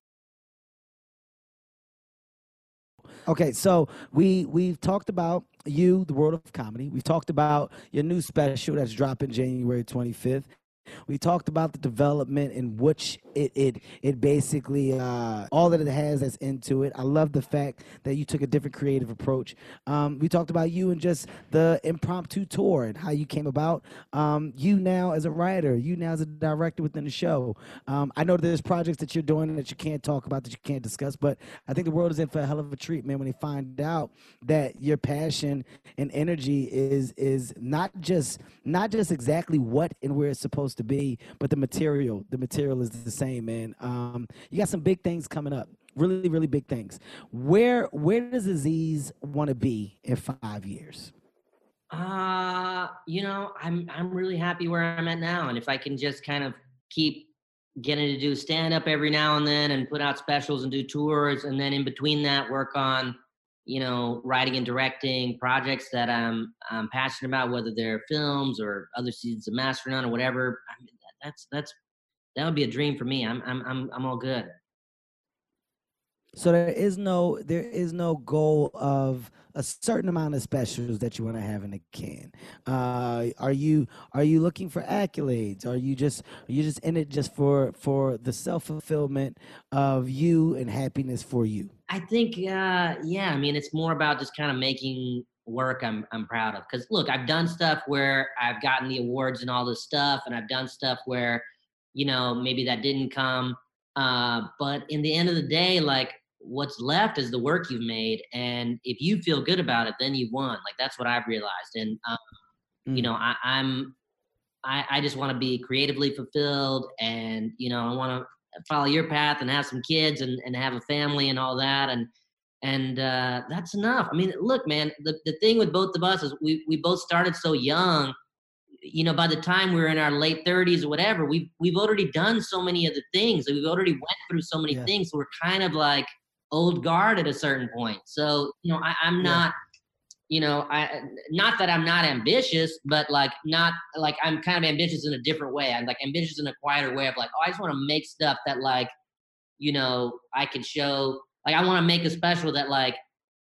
Okay, so we we've talked about you, the world of comedy. We've talked about your new special that's dropping January twenty-fifth. We talked about the development in which it it it basically uh, all that it has that's into it. I love the fact that you took a different creative approach. Um, we talked about you and just the impromptu tour and how you came about. Um, you now as a writer, you now as a director within the show. Um, I know there's projects that you're doing that you can't talk about, that you can't discuss, but I think the world is in for a hell of a treat, man, when they find out that your passion and energy is is not just not just exactly what and where it's supposed to be, but the material. The material is the same, man. Um, you got some big things coming up. Really, really big things. Where where does Aziz want to be in five years? Uh, you know, I'm I'm really happy where I'm at now, and if I can just kind of keep getting to do stand-up every now and then and put out specials and do tours. And then in between that, work on, you know, writing and directing projects that I'm, I'm passionate about, whether they're films or other seasons of Mastodon or whatever. I mean, that's, that's, that would be a dream for me. I'm, I'm, I'm, I'm all good. So there is no there is no goal of a certain amount of specials that you want to have in the can. Uh, are you are you looking for accolades? Are you just are you just in it just for for the self fulfillment of you and happiness for you? I think uh, yeah. I mean, it's more about just kind of making work I'm I'm proud of. Because look, I've done stuff where I've gotten the awards and all this stuff, and I've done stuff where, you know, maybe that didn't come. Uh, but in the end of the day, like, what's left is the work you've made, and if you feel good about it, then you've won. Like, that's what I've realized. And um, mm. you know, I, I'm I, I just want to be creatively fulfilled, and you know, I want to follow your path and have some kids and, and have a family and all that, and and uh, that's enough. I mean, look, man, the the thing with both of us is we we both started so young. You know, by the time we're in our late thirties or whatever, we've we've already done so many of the things. We've already went through so many yeah. things. So we're kind of like old guard at a certain point. So, you know, I, I'm not, yeah. you know, I, not that I'm not ambitious, but like, not like I'm kind of ambitious in a different way. I'm like ambitious in a quieter way of like, oh, I just want to make stuff that like, you know, I could show, like, I want to make a special that like,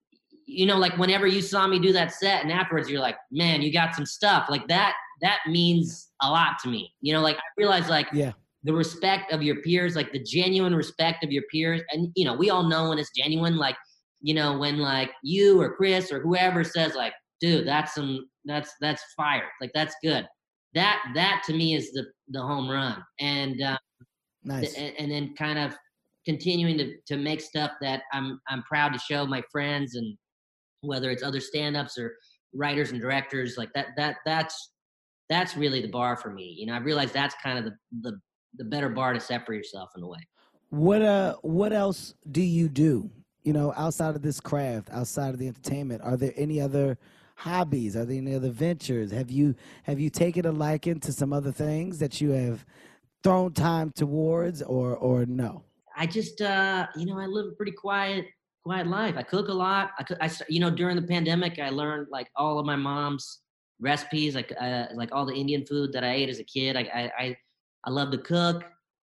you know, like whenever you saw me do that set and afterwards you're like, man, you got some stuff like that. That means a lot to me. You know, like I realize like, yeah. the respect of your peers, like the genuine respect of your peers. And, you know, we all know when it's genuine, like, you know, when like you or Chris or whoever says like, dude, that's some, that's, that's fire. Like, that's good. That, that to me is the, the home run. And, uh, nice. th- and then kind of continuing to, to make stuff that I'm, I'm proud to show my friends, and whether it's other stand-ups or writers and directors, like that, that, that's, that's really the bar for me. You know, I realize that's kind of the, the, the better bar to set for yourself in a way. What uh what else do you do? You know, outside of this craft, outside of the entertainment, are there any other hobbies? Are there any other ventures? Have you have you taken a liking to some other things that you have thrown time towards, or or no? I just uh you know, I live a pretty quiet quiet life. I cook a lot. I cook, I you know, during the pandemic I learned like all of my mom's recipes, like uh, like all the Indian food that I ate as a kid. I I, I I love to cook,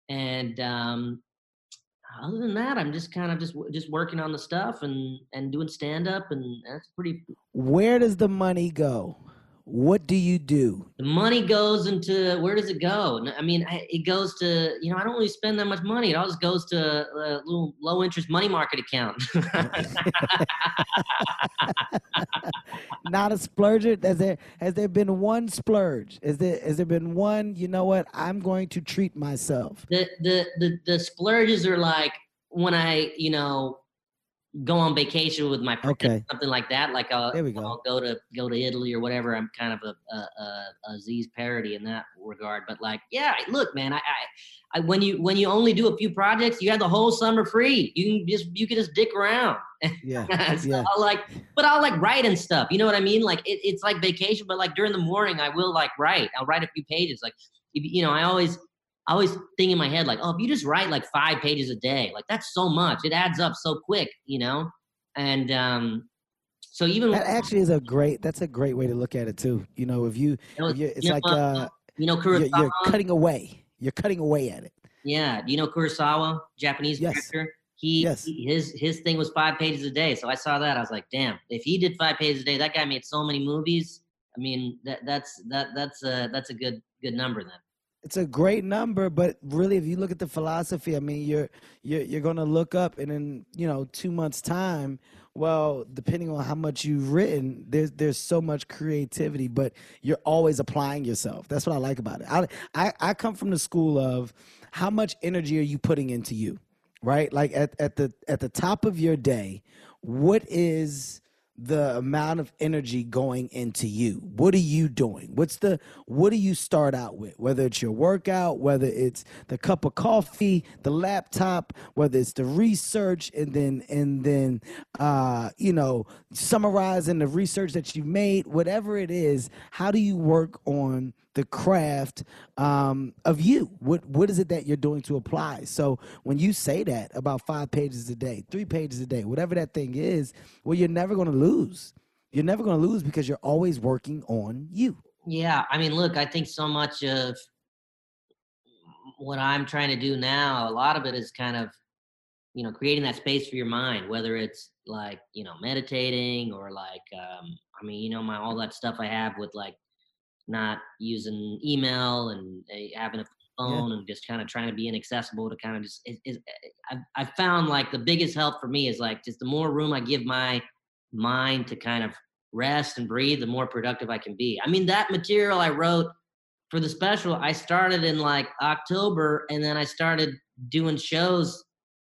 and um, other than that, I'm just kind of just just working on the stuff and and doing stand up, and that's pretty. Where does the money go? What do you do? The money goes into, where does it go? I mean, it goes to, you know, I don't really spend that much money. It always goes to a little low interest money market account. Not a splurger. Has there has there been one splurge? Is there has there been one? You know what? I'm going to treat myself. The the the the splurges are like when I, you know, go on vacation with my friends, okay. something like that. Like I'll, there we go. I'll go to go to Italy or whatever. I'm kind of a a, a, a Z's parody in that regard. But like, yeah, look, man, I, I, I when you when you only do a few projects, you have the whole summer free. You can just you can just dick around. Yeah, so yeah. I'll like, but I'll like write and stuff. You know what I mean? Like it, it's like vacation, but like during the morning, I will like write. I'll write a few pages. Like, if, you know, I always. I always think in my head, like, oh, if you just write like five pages a day, like that's so much. It adds up so quick, you know? And um, so even that actually is a great, that's a great way to look at it too. You know, if you, you know, if it's you like, know, uh, you know, Kurosawa, you're, you're cutting away. You're cutting away at it. Yeah. Do you know Kurosawa, Japanese yes. director? He, yes. he, his, his thing was five pages a day. So I saw that. I was like, damn, if he did five pages a day, that guy made so many movies. I mean, that that's, that, that's a, that's a good, good number then. It's a great number, but really, if you look at the philosophy, I mean, you're you're you're going to look up, and in you know two months' time, well, depending on how much you've written, there's there's so much creativity, but you're always applying yourself. That's what I like about it. I I, I come from the school of how much energy are you putting into you, right? Like at at the at the top of your day, what is the amount of energy going into you? What are you doing? What's the, what do you start out with? Whether it's your workout, whether it's the cup of coffee, the laptop, whether it's the research, and then, and then, uh, you know, summarizing the research that you made, whatever it is, how do you work on the craft um, of you. What what is it that you're doing to apply? So when you say that about five pages a day, three pages a day, whatever that thing is, well, you're never going to lose. You're never going to lose because you're always working on you. Yeah, I mean, look, I think so much of what I'm trying to do now, a lot of it is kind of, you know, creating that space for your mind, whether it's like, you know, meditating or like, um, I mean, you know, my all that stuff I have with like not using email and uh, having a phone yeah. and just kind of trying to be inaccessible to kind of just, it, it, I, I found like the biggest help for me is like just the more room I give my mind to kind of rest and breathe, the more productive I can be. I mean, that material I wrote for the special, I started in like October and then I started doing shows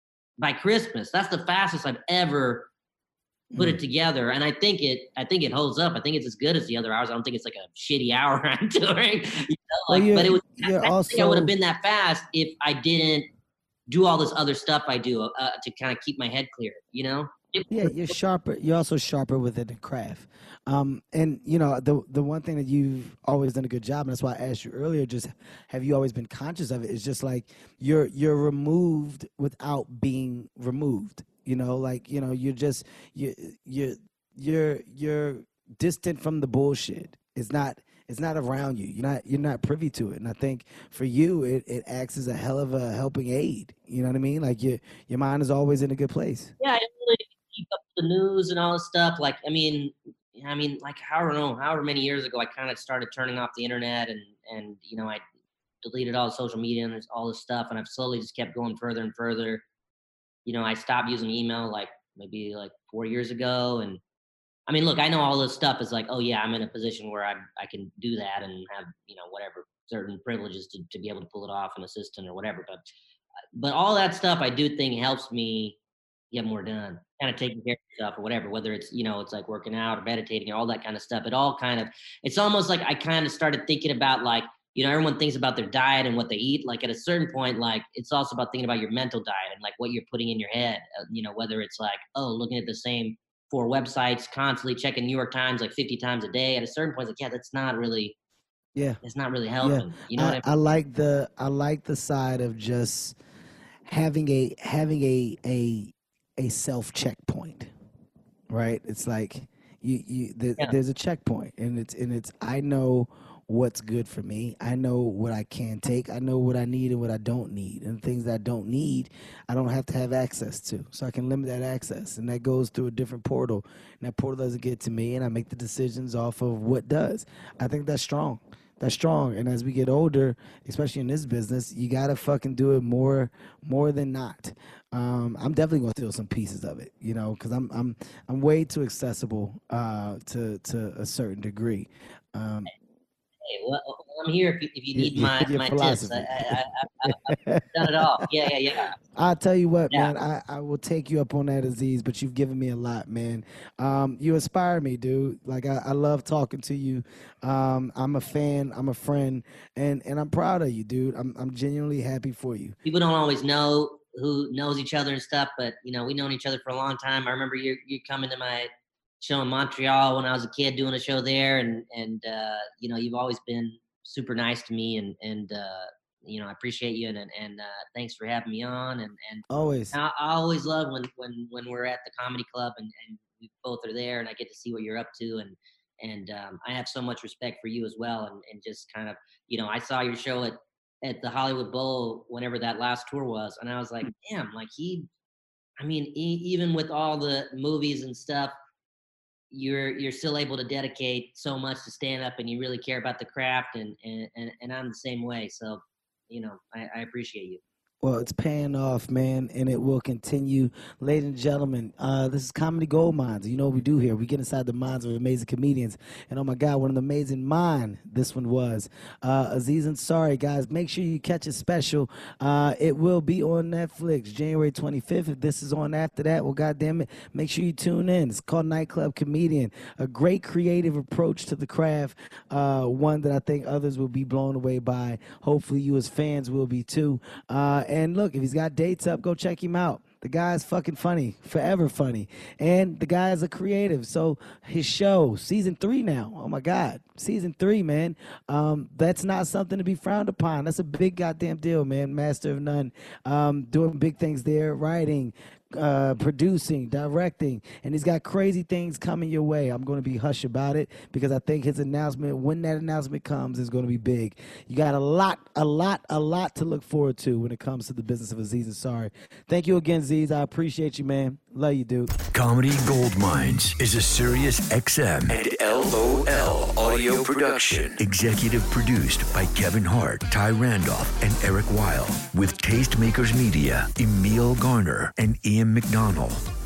by Christmas. That's the fastest I've ever put mm. it together. And I think it, I think it holds up. I think it's as good as the other hours. I don't think it's like a shitty hour I'm doing, you know, like, well, but it was, I, I also, think I would have been that fast if I didn't do all this other stuff I do uh, to kind of keep my head clear, you know? Yeah, you're sharper. You're also sharper within the craft. Um, and, you know, the the one thing that you've always done a good job, and that's why I asked you earlier, just have you always been conscious of it? It's just like you're you're removed without being removed. You know, like, you know, you're just, you you you're you're distant from the bullshit. It's not it's not around you. You're not you're not privy to it. And I think for you, it, it acts as a hell of a helping aid. You know what I mean? Like your your mind is always in a good place. Yeah, I really keep up the news and all this stuff. Like, I mean, I mean, like, I don't know, however many years ago, I kind of started turning off the internet and, and, you know, I deleted all the social media and all this stuff. And I've slowly just kept going further and further. You know, I stopped using email like maybe like four years ago. And I mean, look, I know all this stuff is like, oh yeah, I'm in a position where I I can do that and have, you know, whatever certain privileges to, to be able to pull it off, an assistant or whatever. But, but all that stuff I do think helps me get more done, kind of taking care of stuff or whatever, whether it's, you know, it's like working out or meditating or all that kind of stuff. It all kind of, it's almost like I kind of started thinking about like, you know, everyone thinks about their diet and what they eat. Like at a certain point, like it's also about thinking about your mental diet and like what you're putting in your head, uh, you know, whether it's like, oh, looking at the same four websites, constantly checking New York Times like fifty times a day. At a certain point, it's like, yeah, that's not really, yeah, it's not really helping. Yeah. You know I, what I mean? I like the, I like the side of just having a, having a, a, a self checkpoint, right? It's like you, you, the, yeah. there's a checkpoint and it's, and it's, I know what's good for me. I know what I can take. I know what I need and what I don't need. And things that I don't need, I don't have to have access to. So I can limit that access. And that goes through a different portal. And that portal doesn't get to me. And I make the decisions off of what does. I think that's strong. That's strong. And as we get older, especially in this business, you got to fucking do it more more than not. Um, I'm definitely going to steal some pieces of it, you know, because I'm I'm I'm way too accessible uh, to, to a certain degree. Um, Hey, well, I'm here if you, if you need your, my, your my tips. I, I, I, I've done it all. Yeah, yeah, yeah. I'll tell you what, yeah. man. I, I will take you up on that, Aziz, but you've given me a lot, man. Um, you inspire me, dude. Like, I, I love talking to you. Um, I'm a fan. I'm a friend. And, and I'm proud of you, dude. I'm, I'm genuinely happy for you. People don't always know who knows each other and stuff, but, you know, we've known each other for a long time. I remember you you coming to my show in Montreal when I was a kid, doing a show there, and and uh, you know, you've always been super nice to me, and and uh, you know, I appreciate you, and and uh, thanks for having me on, and and always. I, I always love when when when we're at the comedy club and and we both are there, and I get to see what you're up to, and and um, I have so much respect for you as well, and and just kind of, you know, I saw your show at at the Hollywood Bowl whenever that last tour was, and I was like, damn, like he, I mean, he, even with all the movies and stuff, you're you're still able to dedicate so much to stand up, and you really care about the craft, and and and, and I'm the same way. So, you know, I, I appreciate you. Well, it's paying off, man, and it will continue. Ladies and gentlemen, uh, this is Comedy Gold Mines. You know what we do here. We get inside the minds of amazing comedians. And, oh, my God, what an amazing mind this one was. Uh, Aziz Ansari, guys, make sure you catch a special. Uh, it will be on Netflix January twenty-fifth. If this is on after that, well, goddamn it, make sure you tune in. It's called Nightclub Comedian. A great creative approach to the craft, uh, one that I think others will be blown away by. Hopefully you as fans will be, too. Uh, And look, if he's got dates up, go check him out. The guy's fucking funny, forever funny. And the guy is a creative. So his show, season three now. Oh my God. Season three, man. Um, that's not something to be frowned upon. That's a big goddamn deal, man. Master of None. Um, doing big things there, writing, uh, producing, directing, and he's got crazy things coming your way. I'm going to be hush about it because I think his announcement, when that announcement comes, is going to be big. You got a lot, a lot, a lot to look forward to when it comes to the business of Aziz Ansari. Thank you again, Aziz. I appreciate you, man. Love you, dude. Comedy Gold Mines is a Sirius X M and L O L audio production. Executive produced by Kevin Hart, Ty Randolph, and Eric Weil. With Tastemakers Media, Emil Garner, and Ian McDonald.